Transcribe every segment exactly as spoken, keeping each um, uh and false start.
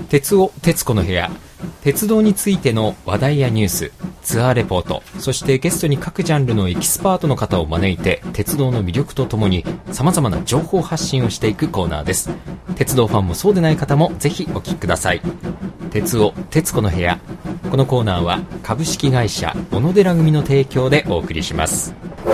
鉄尾鉄子の部屋、鉄道についての話題やニュース、ツアーレポート、そしてゲストに各ジャンルのエキスパートの方を招いて鉄道の魅力とともに様々な情報発信をしていくコーナーです。鉄道ファンもそうでない方もぜひお聞きください。鉄尾鉄子の部屋、このコーナーは株式会社小野寺組の提供でお送りします。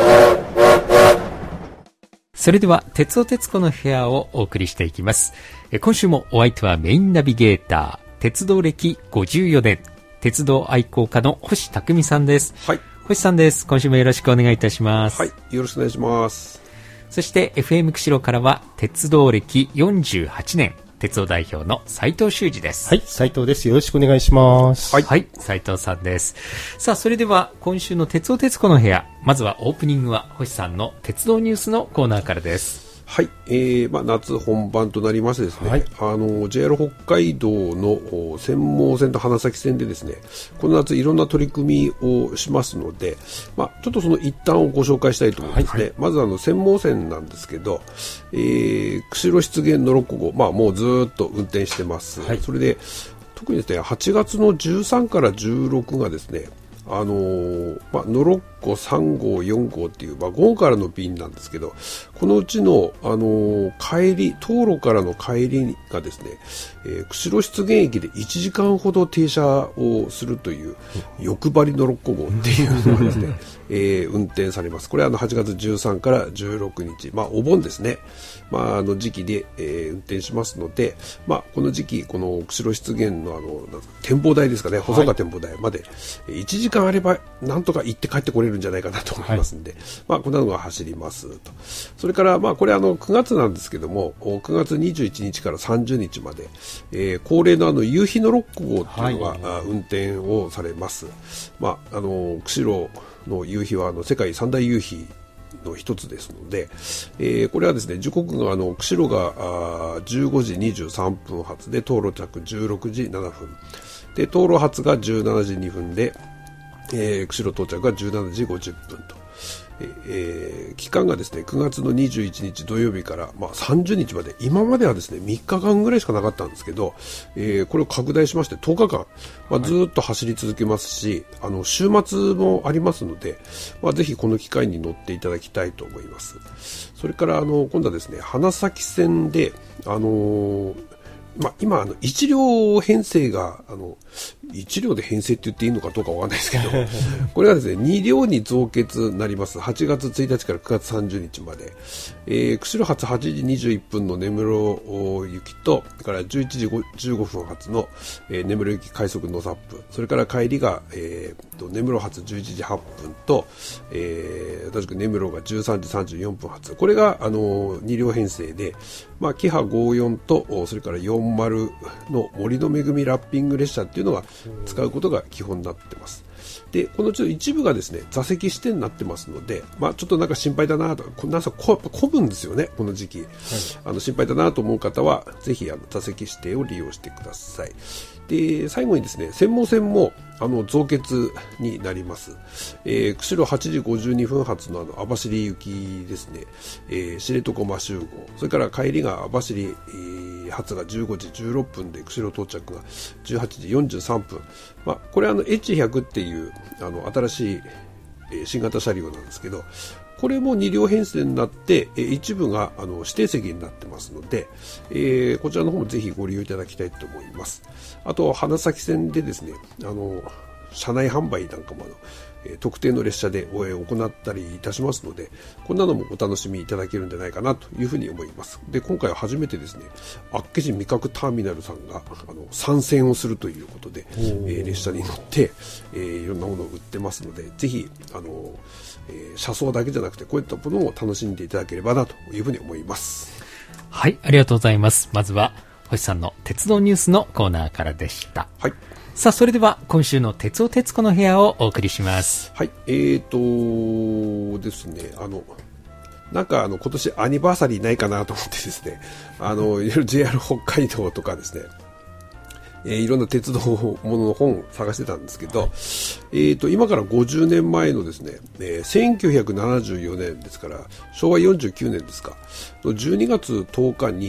それでは鉄尾鉄子の部屋をお送りしていきます。今週もお相手はメインナビゲーター、鉄道歴ごじゅうよねん、鉄道愛好家の星匠さんです。 はい、 星さんです。今週もよろしくお願いいたします。 はい、よろしくお願いします。 そして エフエム 釧路からは鉄道歴よんじゅうはちねん、鉄道代表の斉藤修二です。 はい、斉藤です。よろしくお願いします。 はい、はい、斉藤さんです。さあ、それでは今週の鉄尾鉄子の部屋、まずはオープニングは星さんの鉄道ニュースのコーナーからです。 はい、えーまあ、夏本番となりましてですね、はい、あの ジェイアール 北海道の専門線と花咲線でですね、この夏いろんな取り組みをしますので、まあ、ちょっとその一端をご紹介したいと思いますね。はいはい、まずあの専門線なんですけど、えー、釧路湿原のろっこ号、まあ、もうずっと運転してます。はい、それで特にですね、はちがつのじゅうさんからじゅうろくがですね、あのーまあ、のろっこさん号よん号っていう、まあ、午後からの便なんですけど、このうちの、あのー、帰り東路からの帰りがですね、えー、釧路湿原駅でいちじかんほど停車をするという欲張りのろっこ号っていうのがですね、えー、運転されます。これはあのはちがつじゅうさんからじゅうろくにち、まあ、お盆ですね、まあ、あの時期で、えー、運転しますので、まあ、この時期この釧路湿原のあの展望台ですかね、細川展望台までいちじかんあればなんとか行って帰ってこれるんじゃないかなと思いますんで、はい、まあ、こんなのが走りますと。それからまあこれあのくがつなんですけども、くがつにじゅういちにちからさんじゅうにちまで、えー、恒例のあの夕日のろっこ号っていうのが、はい、運転をされます。まあ、あの釧路の夕日はあの世界三大夕日の一つですので、えー、これはですね、時刻があの釧路があじゅうごじにじゅうさんぷん発で、東路着じゅうろくじななふんで、東路発がじゅうしちじにふんで、えー、釧路到着がじゅうしちじごじゅっぷんと、えー、期間がですねくがつのにじゅういちにち土曜日から、まあ、さんじゅうにちまで、今まではですねみっかかんぐらいしかなかったんですけど、えー、これを拡大しましてとおかかん、まあ、ずっと走り続けますし、はい、あの週末もありますので、まあ、ぜひこの機会に乗っていただきたいと思います。それからあの今度はですね花咲線で、あのーまあ、今あのいちりょう編成があのいちりょうで編成って言っていいのかどうかわかんないですけどこれがですねにりょうに増結になります。はちがつついたちからくがつさんじゅうにちまで、えー、釧路発はちじにじゅういっぷんの根室行きと、それからじゅういちじじゅうごふん発の、えー、根室行き快速ノサップ、それから帰りが、えー、と根室発じゅういちじはっぷんと、えー、同じく根室がじゅうさんじさんじゅうよんぷん発、これがあのにりょう編成で、まあ、キハごじゅうよんとそれからよんじゅうの森の恵みラッピング列車っていうのが使うことが基本になってます。でこのちょっと一部がですね座席指定になってますので、まあ、ちょっとなんか心配だなと、こんなさこ混むんですよねこの時期、はい、あの心配だなと思う方はぜひあの座席指定を利用してください。で最後にですね専門線もあの増欠になります。えー、釧路はちじごじゅうにふん発のあの網走行きですね、えー、知床摩周号、それから帰りが網走、えー、発がじゅうごじじゅうろっぷんで、釧路到着がじゅうはちじよんじゅうさんぷん、まあ、これはあの エイチひゃく っていうあの新しい、えー、新型車両なんですけど、これもにりょう編成になって、えー、一部があの指定席になってますので、えー、こちらの方もぜひご利用いただきたいと思います。あと花咲線でですね、あの車内販売なんかもあの、えー、特定の列車で行ったりいたしますので、こんなのもお楽しみいただけるんじゃないかなというふうに思います。で今回は初めてですね、厚岸味覚ターミナルさんがあの参戦をするということで、えー、列車に乗って、えー、いろんなものを売ってますので、ぜひあの、えー、車窓だけじゃなくてこういったものを楽しんでいただければなというふうに思います。 はい、ありがとうございます。まずは星さんの鉄道ニュースのコーナーからでした。 はい、 さあそれでは今週の鉄尾鉄子の部屋をお送りします。 はい、えーとですね、あのなんかあの今年アニバーサリーないかなと思ってですね、あのいろいろ ジェイアール 北海道とかですね、えー、いろんな鉄道ものの本を探してたんですけど、はい、えーと今からごじゅうねんまえのですね、えー、せんきゅうひゃくななじゅうよねんですからしょうわよんじゅうきゅうねんですか、じゅうにがつとおかに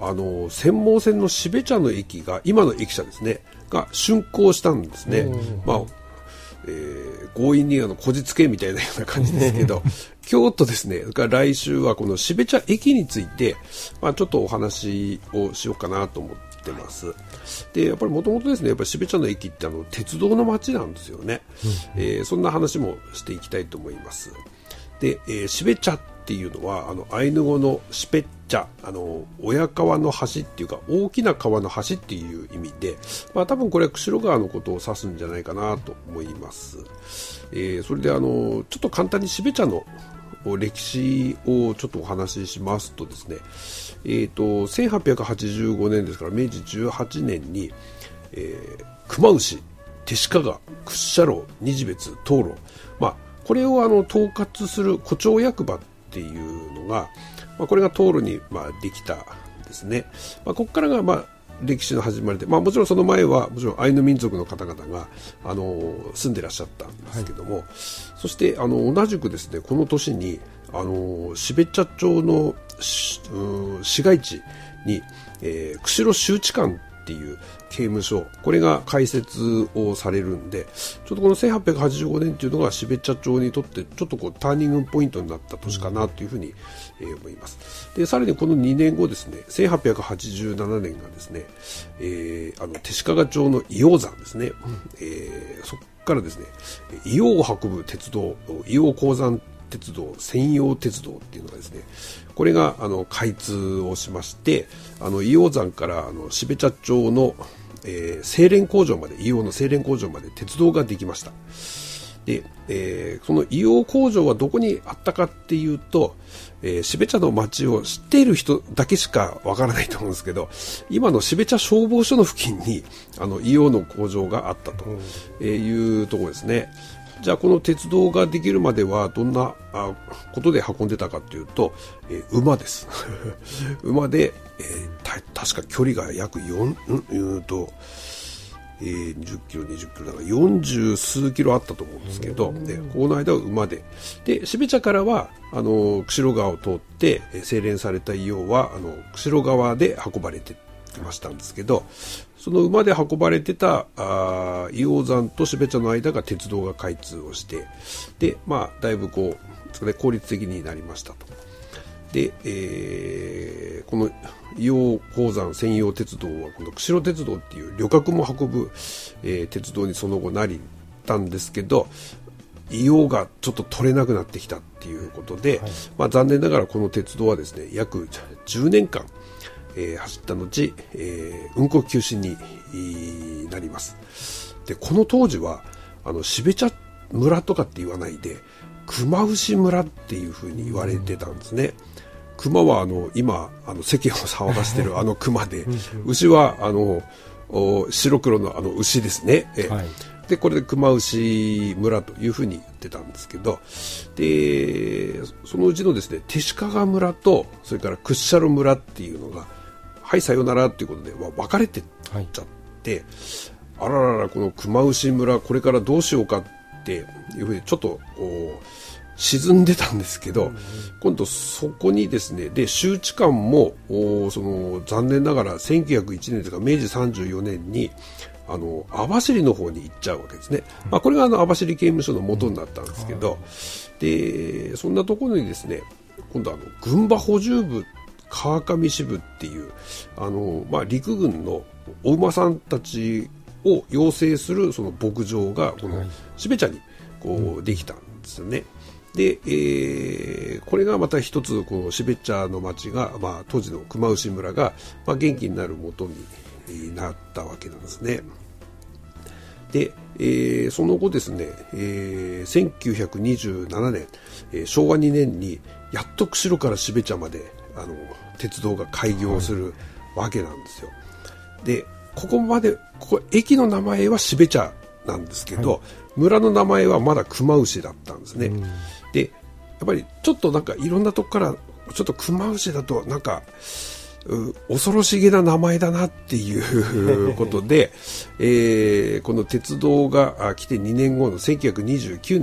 あの専門線の標茶の駅が今の駅舎ですねが竣工したんですね。まあえー、強引にあのこじつけみたいなような感じですけど京都ですね。それから来週はこの標茶駅について、まあ、ちょっとお話をしようかなと思ってます。でやっぱりもともとですねやっぱり標茶の駅ってあの鉄道の街なんですよね、うんえー、そんな話もしていきたいと思います。で、えー、標茶っていうのはあのアイヌ語のシペッチャあの親川の橋っていうか大きな川の橋っていう意味で、まあ、多分これは釧路川のことを指すんじゃないかなと思います。えー、それであのちょっと簡単に標茶の歴史をちょっとお話ししますとですね、えー、とせんはっぴゃくはちじゅうごねんですから明治じゅうはちねんに、えー、熊牛、手鹿川、屈斜路、日別、灯籠、まあ、これをあの統括する古町役場っていうのが、まあ、これが灯籠にまあできたんですね。まあ、ここからがまあ歴史の始まりで、まあ、もちろんその前はもちろんアイヌ民族の方々があの住んでらっしゃったんですけども、はい、そしてあの同じくですねこの年にあの標茶町の市街地に、えー、釧路州知館っていう刑務所これが開設をされるんでちょっとこのせんはっぴゃくはちじゅうごねんっていうのが標茶町にとってちょっとこうターニングポイントになった年かなというふうに、えー、思います。でさらにこのにねんごですねせんはっぴゃくはちじゅうななねんがですね、えー、あの手鹿川町の硫黄山ですね、えー、そこからですね硫黄を運ぶ鉄道硫黄鉱山鉄道専用鉄道っていうのがですねこれがあの開通をしましてあの硫黄山からあの標茶町の、えー、精錬工場まで硫黄の精錬工場まで鉄道ができました。で、えー、その硫黄工場はどこにあったかっていうと、えー、標茶の町を知っている人だけしかわからないと思うんですけど今の標茶消防署の付近にあの硫黄の工場があったというところですね。じゃあこの鉄道ができるまではどんなあことで運んでたかというと、えー、馬です馬で、えー、た確か距離が約よん、うん、と、えー、じゅっキロにじゅっキロだからよんじゅう数キロあったと思うんですけど、でこの間は馬でで標茶からはあの釧路川を通って精錬された硫黄はあの釧路川で運ばれてきましたんですけどその馬で運ばれてたあ硫黄山と標茶の間が鉄道が開通をしてで、まあ、だいぶこうそれ効率的になりましたと。で、えー、この硫黄鉱山専用鉄道はこの釧路鉄道っていう旅客も運ぶ、えー、鉄道にその後なりたんですけど硫黄がちょっと取れなくなってきたっていうことで、はいまあ、残念ながらこの鉄道はですね約じゅうねんかんえー、走った後、えー、運行休止になります。でこの当時はあの標茶村とかって言わないで熊牛村っていう風に言われてたんですね。熊はあの今あの世間を騒がせてるあの熊で牛はあの白黒のあの牛ですね、えーはい、でこれで熊牛村という風に言ってたんですけどでそのうちのですね手鹿川村とそれから屈斜路村っていうのがはいさよならということで分かれてっちゃって、はい、あらららこの熊牛村これからどうしようかっていうふうにちょっと沈んでたんですけど、うんうん、今度そこにですねで州知館もその残念ながらせんきゅうひゃくいちねんというか明治さんじゅうよねんにあの網走の方に行っちゃうわけですね、まあ、これがあの網走刑務所の元になったんですけど、うん、でそんなところにですね今度あの軍馬補充部川上支部っていうあの、まあ、陸軍のお馬さんたちを養成するその牧場がこの標茶にこうできたんですよね。で、えー、これがまた一つこの標茶の町が、まあ、当時の熊牛村が、まあ、元気になる元になったわけなんですね。で、えー、その後ですね、えー、せんきゅうひゃくにじゅうななねん、えー、しょうわにねんにやっと釧路から標茶まであの鉄道が開業するわけなんですよ。でここまでここ駅の名前は標茶なんですけど、はい、村の名前はまだ熊牛だったんですね、うん、でやっぱりちょっとなんかいろんなとこからちょっと熊牛だとなんか恐ろしげな名前だなっていうことで、えー、この鉄道が来てにねんごのせんきゅうひゃくにじゅうきゅうねん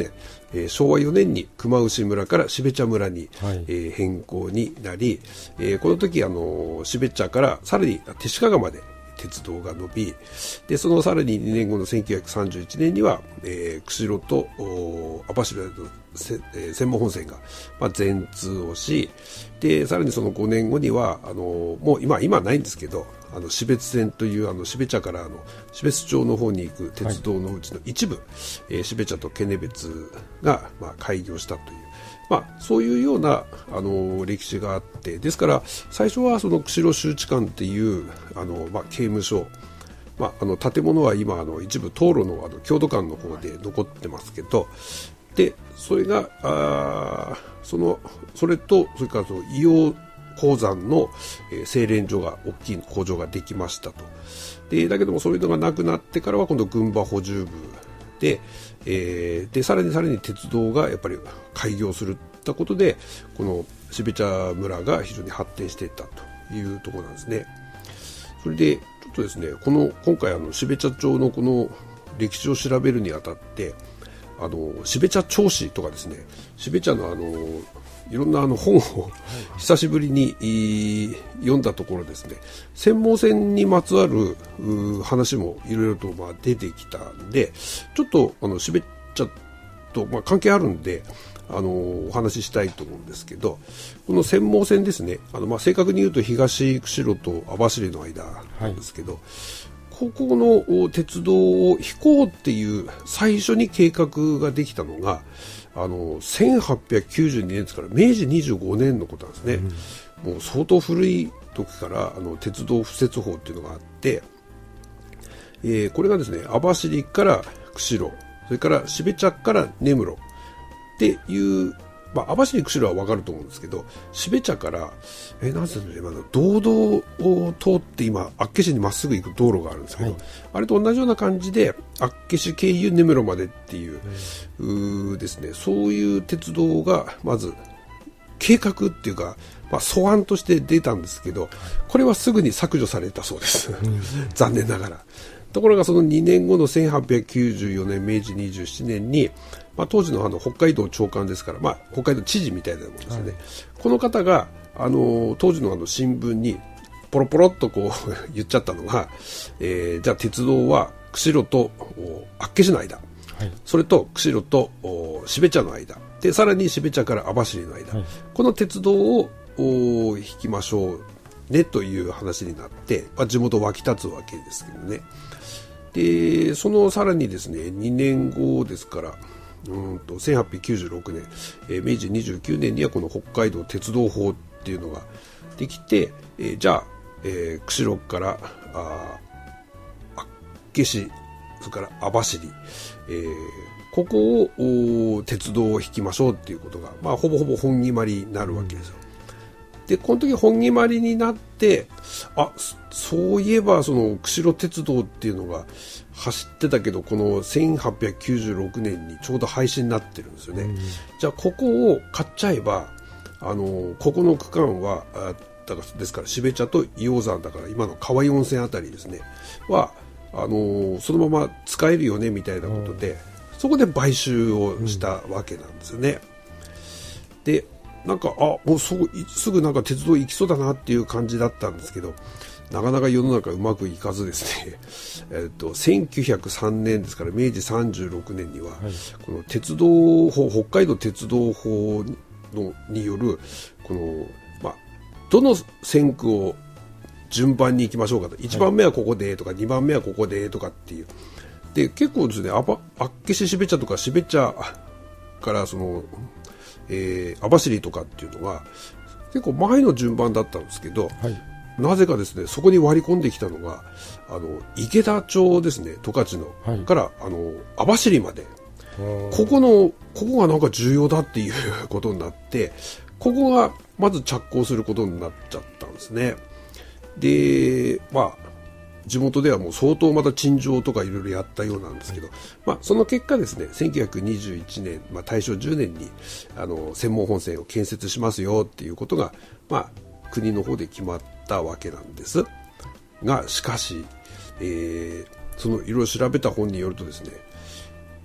えー、しょうわよねんに熊牛村から標茶村に、 はいえー、変更になり、えー、この時あの標茶からさらに弟子屈まで鉄道が伸び、でそのさらににねんごのせんきゅうひゃくさんじゅういちねんには、えー、釧路と網走のせ、えー、専門本線が、まあ、全通をし、でさらにそのごねんごにはあのもう今今はないんですけど、あの標津線というあの標茶からあの標津町の方に行く鉄道のうちの一部、はい、えー、標茶とケネベツが、まあ、開業したという、まあ、そういうようなあの歴史があって、ですから最初はその釧路集置館っていうあの、まあ、刑務所、まあ、あの建物は今あの一部道路のあの郷土館の方で残ってますけど、でそれがあそのそれとそれからその硫黄鉱山の、えー、精錬所が大きい工場ができましたと。でだけどもそういうのがなくなってからは今度軍馬補充部で、えー、でさらにさらに鉄道がやっぱり開業するったことで、この標茶村が非常に発展していったというところなんですね。それでちょっとですね、この今回あの標茶町のこの歴史を調べるにあたって、あの標茶町史とかですね、標茶のあのいろんなあの本を久しぶりに読んだところですね、専門線にまつわる話もいろいろとまあ出てきたんで、ちょっとあの標茶とまあ関係あるんで、あのお話ししたいと思うんですけど、この専門線ですね、あのまあ正確に言うと東釧路と網走の間なんですけど、はい、ここの鉄道を引こうっていう最初に計画ができたのがあのせんはっぴゃくきゅうじゅうにねんですからめいじにじゅうごねんのことなんですね、うん、もう相当古い時からあの鉄道敷設法っていうのがあって、えー、これがですね網走から釧路、それから標茶から根室っていう、まあ、網走釧路は分かると思うんですけど、標茶からえなんていうの、道道を通って今厚岸にまっすぐ行く道路があるんですけど、はい、あれと同じような感じで厚岸経由根室までっていう、うん、うですね、そういう鉄道がまず計画っていうか、まあ、素案として出たんですけど、これはすぐに削除されたそうです残念ながら。ところがそのにねんごのせんはっぴゃくきゅうじゅうよねんめいじにじゅうななねんに、まあ、当時のあの北海道長官ですから、まあ、北海道知事みたいなものですよね、はい、この方があの当時のあの新聞にポロポロっとこう言っちゃったのが、えー、じゃあ鉄道は釧路と厚岸の間、はい、それと釧路と標茶の間で、さらに標茶から網走の間、はい、この鉄道を引きましょうねという話になって、まあ、地元湧き立つわけですけどね。でそのさらにですねにねんごですからうんとせんはっぴゃくきゅうじゅうろくねん、えー、めいじにじゅうきゅうねんにはこの北海道鉄道法っていうのができて、えー、じゃあ、えー、釧路からあ厚岸、それから網走、えー、ここを鉄道を引きましょうっていうことが、まあ、ほぼほぼ本決まりになるわけですよ。でこの時本決まりになって、あそういえばその釧路鉄道っていうのが走ってたけど、このせんはっぴゃくきゅうじゅうろくねんにちょうど廃止になってるんですよね、うん、じゃあここを買っちゃえば、あのここの区間はあだからですから標茶と硫黄山だから今の川井温泉あたりですねはあのそのまま使えるよねみたいなことで、うん、そこで買収をしたわけなんですよね、うん、でなんかあもうすぐ、すぐなんか鉄道行きそうだなっていう感じだったんですけど、なかなか世の中うまくいかずですねえっとせんきゅうひゃくさんねんですからめいじさんじゅうろくねんには、はい、この鉄道法北海道鉄道法のによるこの、まあ、どの線区を順番に行きましょうかと、いちばんめはここでとか、はい、にばんめはここでとかっていうで、結構ですね厚岸標茶とか標茶からそのえー、網走とかっていうのは結構前の順番だったんですけど、はい、なぜかですねそこに割り込んできたのがあの池田町ですね、十勝の、はい、からあの網走まで、ここのここがなんか重要だっていうことになって、ここがまず着工することになっちゃったんですね。でまあ地元ではもう相当また陳情とかいろいろやったようなんですけど、まあ、その結果ですねせんきゅうひゃくにじゅういちねん、まあ、大正じゅうねんにあの専門本線を建設しますよっていうことが、まあ、国の方で決まったわけなんですが、しかし、えー、そのいろいろ調べた本によるとですね、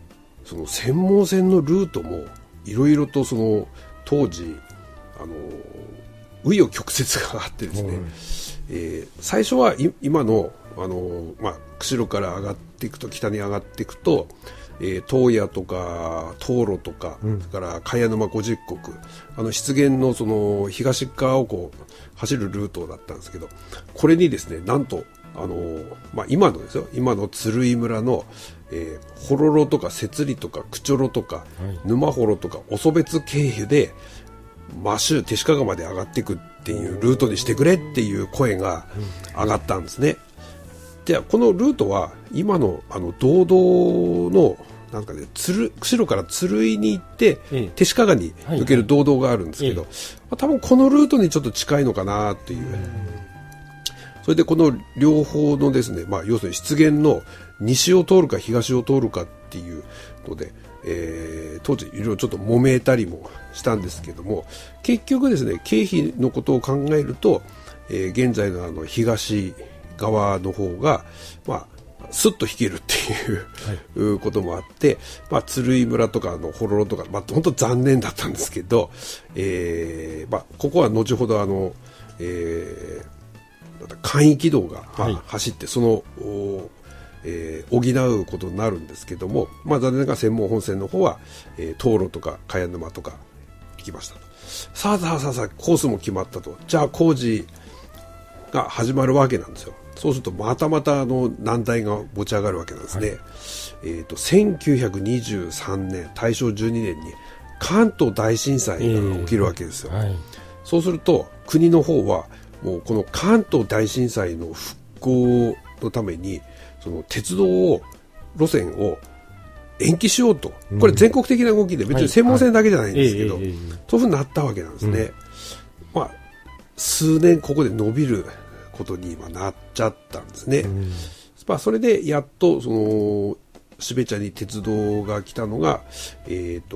その専門線のルートもいろいろとその当時あの紆余曲折があってですね、うんえー、最初は今の、あの、まあ、釧路から上がっていくと北に上がっていくと、えー、東野とか東路とか、うん、それから茅沼五十石あの湿原のその東側をこう走るルートだったんですけど、これにですねなんとあの、まあ、今のですよ今の鶴居村の、えー、幌呂とか摂理とか九丁呂とか、はい、沼幌とかオソベツ経由で摩周勅使河原まで上がっていくっていうルートにしてくれっていう声が上がったんですね。でこのルートは今のあの道道のなんかね鶴釧路から鶴居に行って勅使河原に抜ける道道があるんですけど、まあ、多分このルートにちょっと近いのかなっていう。それでこの両方のですね、まあ、要するに湿原の西を通るか東を通るかっていうので、えー、当時いろいろちょっと揉めたりもしたんですけども、結局ですね経費のことを考えると、えー、現在のあの東側の方がまあスッと引けるっていう、はい、こともあって、まあ、鶴居村とかの幌呂とか、まあ、本当残念だったんですけど、えーまあ、ここは後ほどあの、えー簡易軌道が、はい、走ってその、えー、補うことになるんですけども、まあ、残念ながら専門本線の方は、えー、東路とか茅沼とか行きましたと。さあさあさあさあコースも決まったと。じゃあ工事が始まるわけなんですよ。そうするとまたまたあの難題が持ち上がるわけなんですね、はいえー、とせんきゅうひゃくにじゅうさんねん大正じゅうにねんに関東大震災が起きるわけですよ、えーはい、そうすると国の方はもうこの関東大震災の復興のためにその鉄道を路線を延期しようと、これ全国的な動きで別に専門線だけじゃないんですけど、そういうふうになったわけなんですね、うんまあ、数年ここで伸びることに今なっちゃったんですね、うんまあ、それでやっとその標茶に鉄道が来たのが、えーと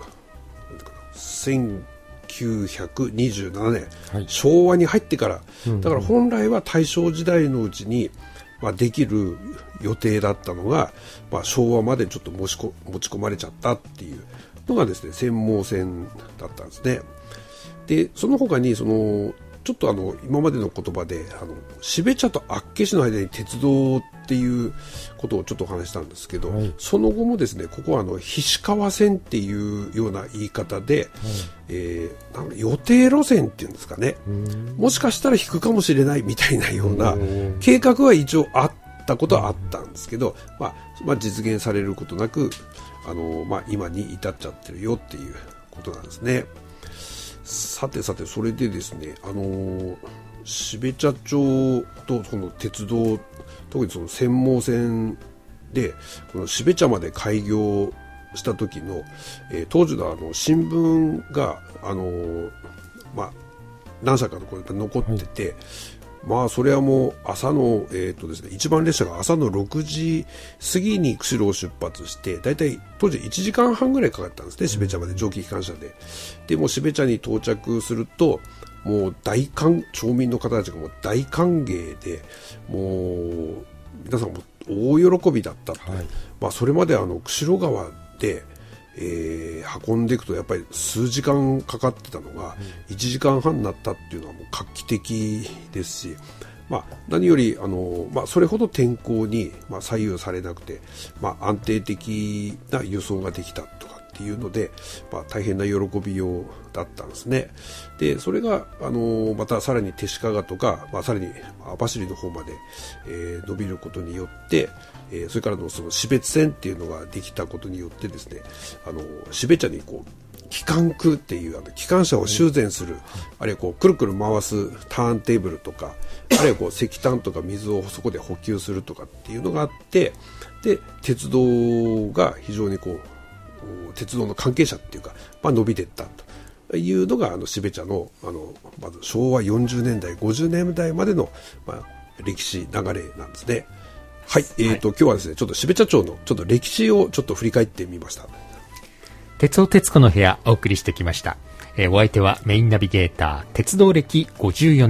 せんきゅうひゃくにじゅうななねん、はい、昭和に入ってから、だから本来は大正時代のうちに、まあ、できる予定だったのが、まあ、昭和までちょっと持ちこ、持ち込まれちゃったっていうのがですね専門線だったんですね。でその他にそのちょっとあの今までの言葉であの標茶と厚岸の間に鉄道っていうことをちょっとお話したんですけど、はい、その後もですねここはあの菱川線っていうような言い方で、はいえー、なんか予定路線っていうんですかね、もしかしたら引くかもしれないみたいなような計画は一応あったことはあったんですけど、まあまあ、実現されることなくあの、まあ、今に至っちゃってるよっていうことなんですね。さてさてそれでですねあのー、標茶町とその鉄道特にその専門線でこの標茶まで開業した時の、えー、当時のあの新聞があのー、まあ何社かのこれ残ってて、はいまあそれはもう朝の、えーとですね、一番列車が朝のろくじ過ぎに釧路を出発してだいたい当時いちじかんはんぐらいかかったんですね標茶まで蒸気機関車で。でもう標茶に到着するともう大歓町民の方たちがもう大歓迎でもう皆さんも大喜びだったと、はいまあ、それまであの釧路川でえー、運んでいくとやっぱり数時間かかってたのがいちじかんはんになったっていうのはもう画期的ですし、まあ、何よりあの、まあ、それほど天候に、まあ、左右されなくて、まあ、安定的な輸送ができたとかっていうので、まあ、大変な喜びようだったんですね。でそれがあのまたさらに勅使河原とか、まあ、さらに網走の方まで、えー、伸びることによってえー、それからのその標津線っていうのができたことによってですねあの標茶にこう機関区っていうあの機関車を修繕する、うん、あるいはこうくるくる回すターンテーブルとかあるいはこう石炭とか水をそこで補給するとかっていうのがあってで鉄道が非常にこう鉄道の関係者っていうか、まあ、伸びていったというのがあの標茶のあのまず昭和よんじゅうねんだいごじゅうねんだいまでの、まあ、歴史流れなんですね。はい、えーと、はい、今日はですね、ちょっと標茶町のちょっと歴史をちょっと振り返ってみました。 鉄尾鉄子の部屋お送りしてきました。えー、お相手はメインナビゲーター鉄道歴ごじゅうよねん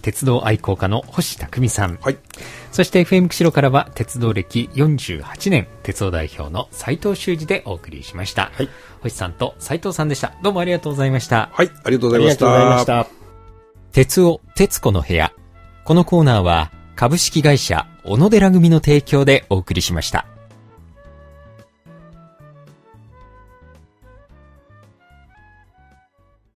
鉄道愛好家の星匠さん。 はい。 そして エフエム 釧路からは鉄道歴よんじゅうはちねん、鉄道代表の斉藤修二でお送りしました。 はい。 星さんと斉藤さんでした。どうもありがとうございました。 はい、ありがとうございました。ありがとうございました。 鉄尾徹子の部屋。このコーナーは株式会社小野寺組の提供でお送りしました。